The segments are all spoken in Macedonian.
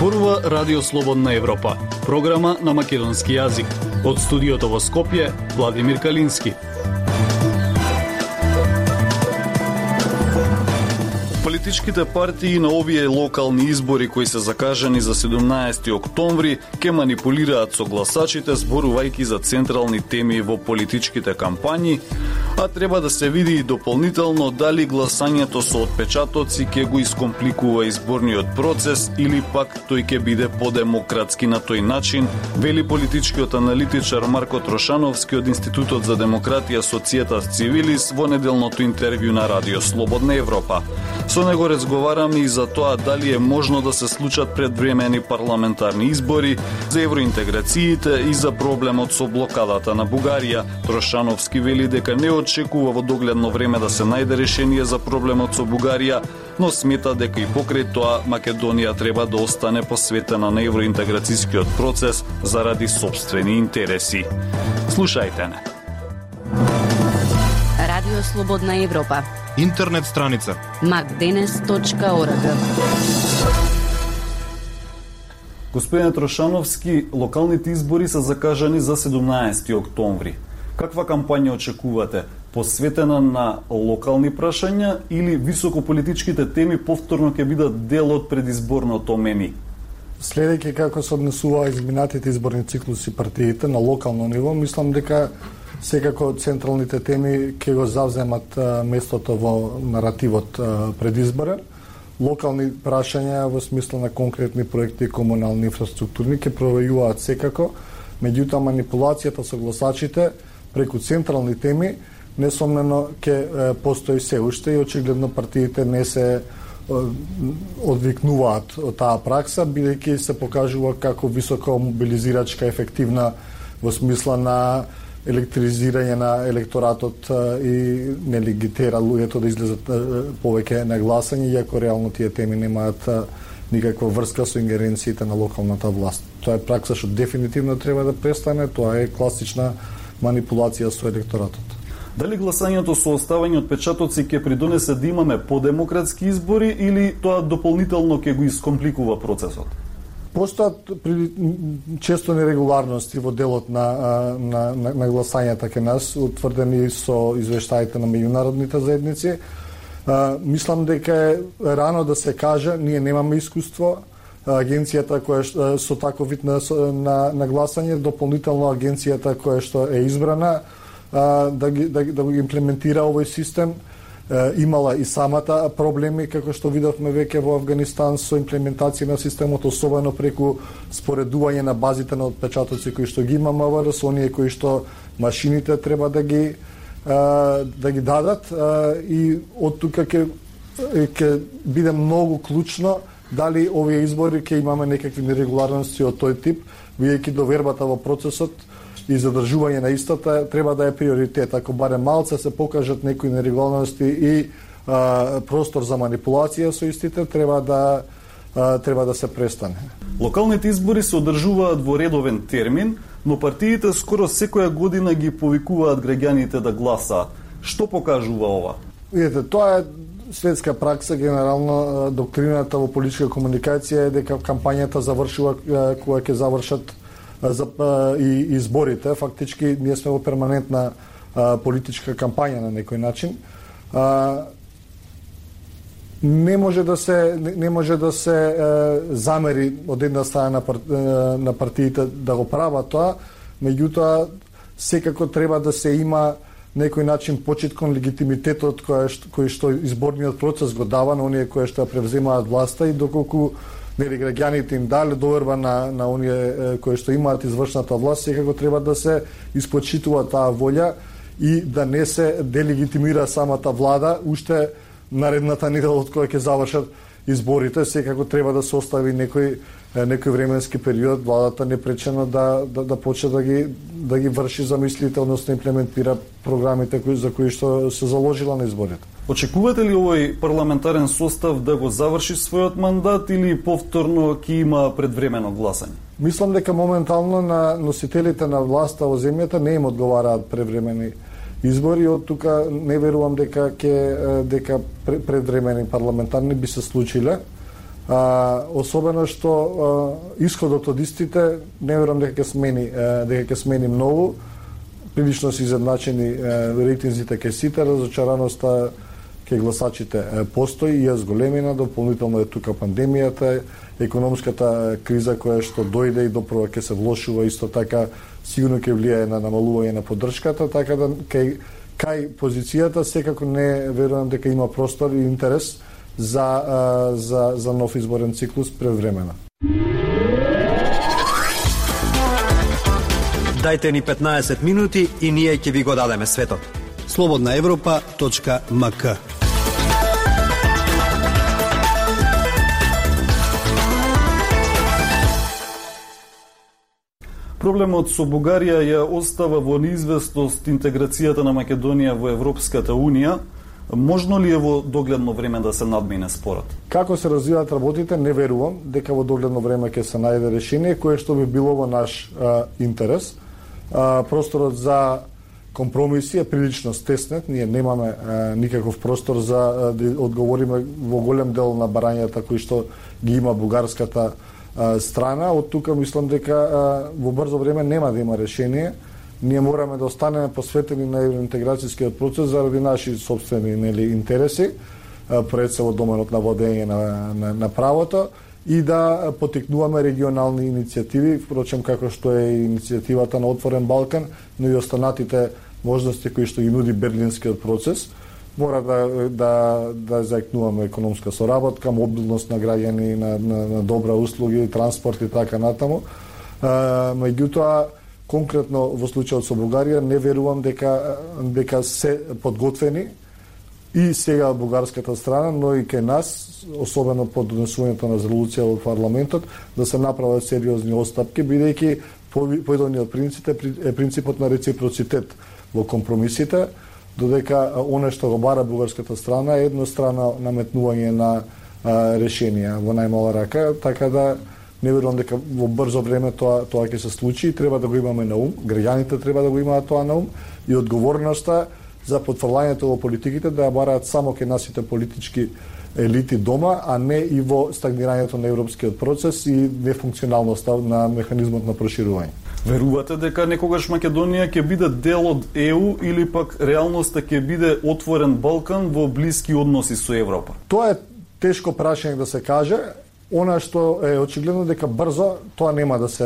Зборува Радио Слободна Европа, програма на македонски јазик. Од студиото во Скопје, Владимир Калински. Политичките партии на овие локални избори кои се закажани за 17 октомври ќе манипулираат со гласачите зборувајќи за централни теми во политичките кампањи, а треба да се види и дополнително дали гласањето со отпечатоци ќе го искомпликува изборниот процес или пак тој ќе биде подемократски на тој начин, вели политичкиот аналитичар Марко Трошановски од Институтот за демократија Societas Civilis во неделното интервју на Радио Слободна Европа. Со него разговараме и за тоа дали е можно да се случат предвремени парламентарни избори, за евроинтеграциите и за проблемот со блокадата на Бугарија. Трошановски вели дека не очекува во догледно време да се најде решение за проблемот со Бугарија, но смета дека и покрај тоа Македонија треба да остане посветена на евроинтеграцијскиот процес заради сопствени интереси. Слушајте не. Радио Слободна Европа. Интернет страница macdenes.org. Господин Трошановски, локалните избори се закажани за 17 октомври. Каква кампања очекувате? Посветена на локални прашања или високополитичките теми повторно ќе бидат дел од предизборното меми? Следејќи како се однесува изминатите изборни циклуси партиите на локално ниво, мислам дека секако централните теми ќе го завземат местото во наративот предизборен. Локални прашања во смисла на конкретни проекти комунални инфраструктурни ќе провејуваат секако, меѓутоа манипулацијата со гласачите преку централни теми несомнено ќе постои се уште и очигледно партиите не се одвикнуваат од таа пракса, бидејќи се покажува како високо мобилизирачка, ефективна во смисла на електризирање на електоратот и нели ги тера луѓето да излезат повеќе на гласање, иако реално тие теми немаат никаква врска со ингеренциите на локалната власт. Тоа е пракса што дефинитивно треба да престане, тоа е класична манипулација со електоратот. Дали гласањето со оставање отпечатоци ќе придонесе да имаме подемократски избори или тоа дополнително ќе го искомпликува процесот? Постојат често нерегуларности во делот на гласањата кај нас, утврдени со извештаите на меѓународните заедници. Мислам дека е рано да се каже, ние немаме искуство. Агенцијата која со таков вид на гласање, дополнително агенцијата која што е избрана да го имплементира овој систем, имала и самата проблеми, како што видовме веќе во Афганистан со имплементација на системот, особено преку споредување на базите на отпечатоци кои што ги има МВР со оние кои што машините треба да ги дадат, и од тука ќе биде многу клучно дали овие избори ќе имаме некакви нерегуларности од тој тип, бидејќи довербата во процесот и задржување на истата треба да е приоритет. Ако барем малце се покажат некои нерегуларности и простор за манипулација со истите, треба да се престане. Локалните избори се одржуваат во редовен термин, но партиите скоро секоја година ги повикуваат граѓаните да гласаат. Што покажува ова? Видете, тоа е светска пракса, генерално доктрината во политичка комуникација е дека кампањата завршува кога ќе завршат и изборите. Фактички ние сме во перманентна политичка кампања на некој начин. Не може да се замери од една страна на партиите да го прават тоа, меѓутоа секако треба да се има некој начин почит кон легитимитетот кој што изборниот процес го дава на оние кои што превземаат власта, и доколку нели граѓаните им дали доверба на оние кои што имаат извршната власт, секако треба да се испочитува таа волја и да не се делегитимира самата влада уште наредната недела од која ќе завршат изборите. Секако треба да се остави некој временски период владата непречено да почне да ги врши замислите, односно имплементира програмите за кои што се заложила на изборите. Очекувате ли овој парламентарен состав да го заврши својот мандат или повторно ќе има предвремено гласање? Мислам дека моментално на носителите на власта во земјата не им одговараат превремени избори, од тука не верувам дека предвремени парламентарни би се случиле. особено што исходот од истите не верувам дека ќе смени многу. Прилично се изедначени рейтинзите кај сите, разочараноста кај гласачите постои и е зголемена, дополнително е тука пандемијата, економската криза која што дојде и допрва ќе се влошува исто така, сигурно ќе влијае на намалување на поддршката, така да кај позицијата секако не верувам дека има простор и интерес за нов изборен циклус превремено. Дајте ни 15 минути и ние ќе ви го дадеме светот. slobodnaevropa.mk. Проблемот со Бугарија ја остава во неизвестност интеграцијата на Македонија во Европската Унија. Можно ли е во догледно време да се надмине спорот? Како се развиваат работите, не верувам дека во догледно време ќе се најде решение кое што би било во наш интерес. Просторот за компромиси е прилично стеснет. Ние немаме никаков простор за да одговориме во голем дел на барањата кои што ги има бугарската страна. Од тука мислам дека во брзо време нема да има решение. Ние мораме да останеме посветени на евроинтеграцијскиот процес заради наши собствени интереси, пред се во доменот на водење на правото и да потикнуваме регионални иницијативи, впрочем како што е иницијативата на Отворен Балкан, но и останатите можности кои што ги нуди Берлинскиот процес. Мора да зајакнуваме економска соработка, мобилност на граѓани, на добра услуги, транспорт и така натаму. Меѓутоа, конкретно во случајот со Бугарија, не верувам дека се подготвени и сега од бугарската страна, но и кај нас, особено под донесувањето на резолуција во парламентот, да се направат сериозни отстапки, бидејќи поедниот принцип е принципот на реципроцитет во компромисите, додека оно што го бара бугарската страна е еднострано наметнување на решенија во најмала рака, така да не верувам дека во брзо време тоа ќе се случи и треба да го имаме на ум. Граѓаните треба да го имаат тоа на ум и одговорноста за потврлањето во политиките да ја бараат само кај насите политички елити дома, а не и во стагнирањето на европскиот процес и нефункционалноста на механизмот на проширување. Верувате дека некогаш Македонија ќе биде дел од ЕУ или пак реалноста ќе биде отворен Балкан во блиски односи со Европа? Тоа е тешко прашање да се каже. Она што е очигледно дека брзо нема да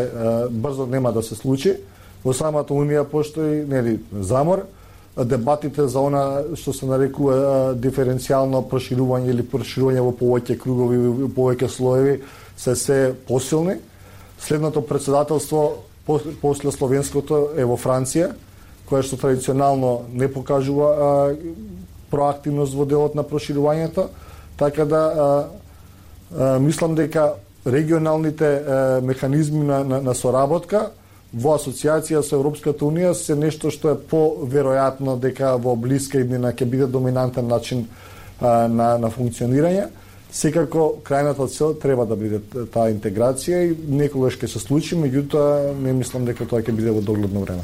се случи. Во самата Унија постои замор. Дебатите за она што се нарекува диференцијално проширување или проширување во повеќе кругови, во повеќе слоеви се посилни. Следното претседателство после словенското е во Франција, која што традиционално не покажува проактивност во делот на проширувањето, така да мислам дека регионалните механизми на соработка во асоциација со Европската Унија се нешто што е поверојатно дека во блиска иднина ќе биде доминантен начин на функционирање. Секако крајната цел треба да биде таа интеграција и некогаш ќе се случи, меѓутоа не мислам дека тоа ќе биде во догледно време.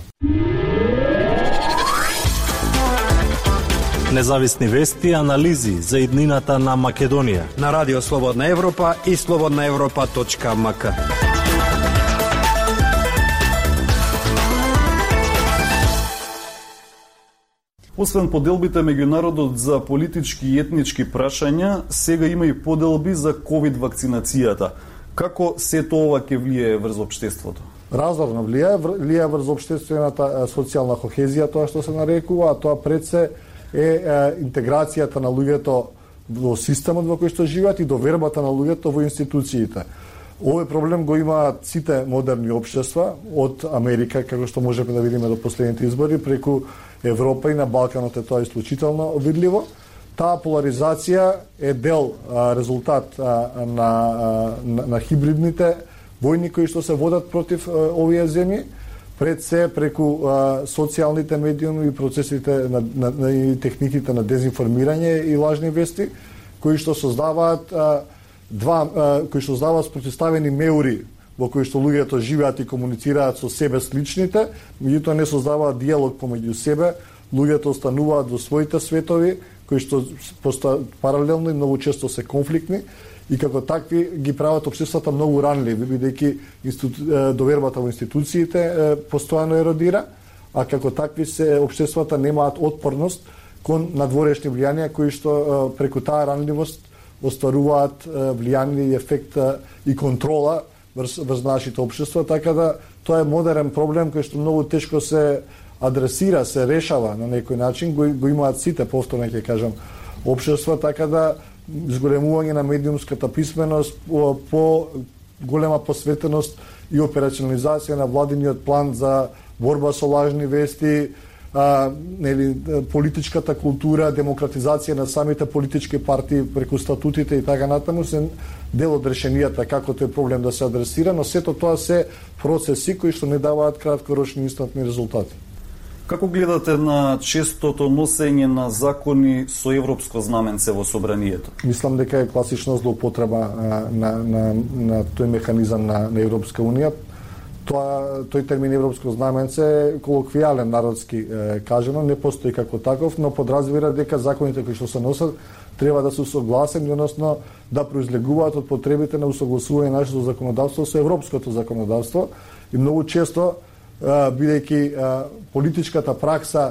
Независни вести и анализи за иднината на Македонија на Радио Слободна Европа и slobodnaevropa.mk. Освен поделбите меѓу народот за политички и етнички прашања, сега има и поделби за ковид вакцинацијата. Како сето ова ќе влијае врз општеството? Разорно влијае врз општествената социјална кохезија, тоа што се нарекува, а тоа пред се е интеграцијата на луѓето во системот во кој што живеат и довербата на луѓето во институциите. Овој проблем го имаат сите модерни општества, од Америка, како што можеме да видиме до последните избори, преку Европа и на Балканот е тоа исклучително видливо. Таа поларизација е резултат на хибридните војни кои што се водат против овие земји, пред се преку социјалните медиуми и процесите и техниките на дезинформирање и лажни вести, кои што создаваат спротивставени меури во кои што луѓето живеат и комуницираат со себе сличните, меѓутоа не создаваат диалог помеѓу себе, луѓето остануваат во своите светови, кои што постојат паралелно и многу често се конфликтни и како такви ги прават општествата многу ранливи, бидејќи довербата во институциите постојано еродира, а како такви се општествата немаат отпорност кон надворешни влијанија кои што преку таа ранливост остваруваат влијание и ефект и контрола врз нашите општества, така да тоа е модерен проблем кој што многу тешко се адресира, се решава на некој начин, го имаат сите, повторно ќе кажам, општества, така да зголемување на медиумската писменост, по голема посветеност и операционализација на владиниот план за борба со лажни вести, политичката култура, демократизација на самите политички партии преку статутите и така натаму се дел од решенијата како тој проблем да се адресира, но сето тоа се процеси кои што не даваат краткорочни инстантни резултати. Како гледате на честото носење на закони со европско знаменце во собранието? Мислам дека е класична злоупотреба на тој механизам на Европска унија. Тој термин европско знаменце е колоквијален, народски кажано, не постои како таков, но подразбира дека законите кои што се носат треба да се усогласени, односно да произлегуваат од потребите на усогласување на нашето законодавство со европското законодавство. И многу често, бидејќи политичката пракса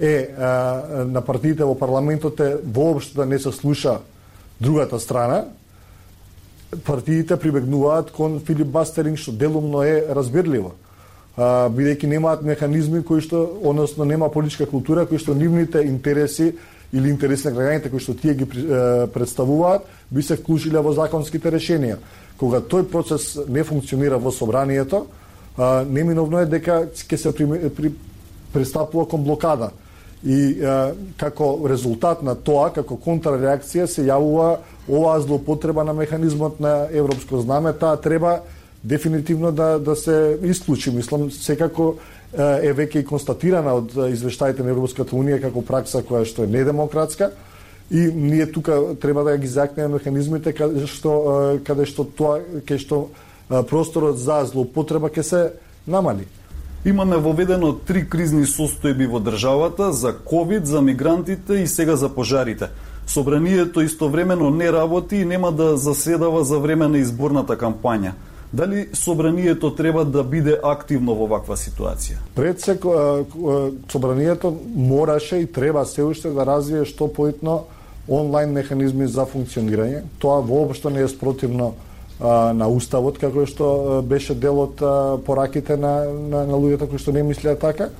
на партиите во парламентот е воопшто да не се слуша другата страна, партиите прибегнуваат кон филибастеринг, што делумно е разбирливо, бидејќи немаат механизми кои што, односно нема политичка култура кои што нивните интереси или интереси на граѓаните кои што тие ги представуваат би се вклучиле во законските решенија. Кога тој процес не функционира во собранието, неминовно е дека ќе се пристапува кон блокада. И како резултат на тоа, како контрреакција се јавува оваа злоупотреба на механизмот на европско знаме. Таа треба дефинитивно да се исклучи. Мислам, секако е веќе и констатирана од извештаите на Европската унија како пракса која што е недемократска и ние тука треба да ги закнеме механизмите каде што тоа каде што просторот за злоупотреба ќе се намали. Имаме воведено 3 кризни состојби во државата за ковид, за мигрантите и сега за пожарите. Собранието истовремено не работи и нема да заседава за време на изборната кампања. Дали собранието треба да биде активно во ваква ситуација? Пред се собранието мораше и треба се уште да развие што поитно онлайн механизми за функционирање. Тоа воопшто не е спротивно на уставот, како што беше дел од пораките на луѓето кои што не мислеа така.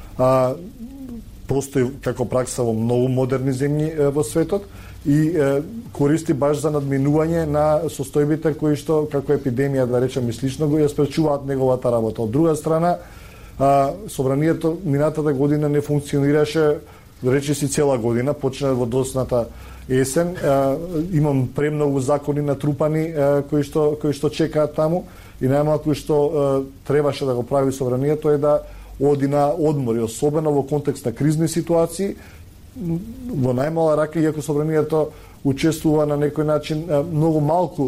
Постои како пракса во многу модерни земји во светот и користи баш за надминување на состојбите кои што, како епидемија, да речем и слично, го ја спречуваат неговата работа. Од друга страна, собранието минатата година не функционираше, речиси цела година, почна во досната есен. Имам премногу закони натрупани кои што чекаат таму и најмалку што требаше да го прави собранието е да оди на одмори, особено во контекст на кризни ситуации, во најмала рака, иако собранието учествува на некој начин многу малку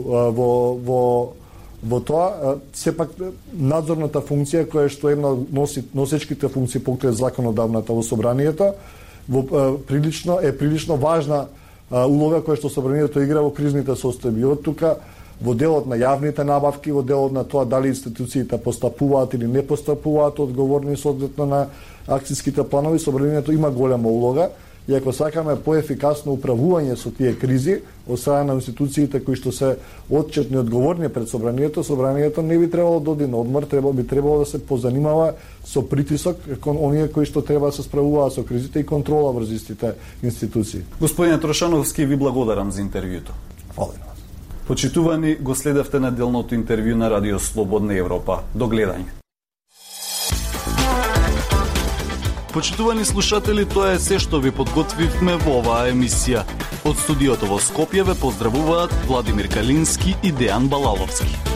во тоа, сепак надзорната функција која што е една од носечките функции покрај законодавната во собранието, прилично важна улога која што собранието игра во кризните состојби. Од тука во делот на јавните набавки, во делот на тоа дали институциите постапуваат или не постапуваат одговорни соодветно на акцијските планови, собранието има голема улога. И ако сакаме поефикасно управување со тие кризи од страна на институциите кои што се отчетни и одговорни пред собранието не би требало да оди на одмор, би требало да се позанимава со притисок кон оние кои што треба да се справуваат со кризите и контрола врз истите институции. Господине Трошановски, ви благодарам за интервјуто. Фала. Почитувани, го следевте неделното интервју на Радио Слободна Европа. До гледање. Почитувани слушатели, тоа е се што ви подготвивме во оваа емисија. Од студиото во Скопје ве поздравуваат Владимир Калински и Дејан Балаловски.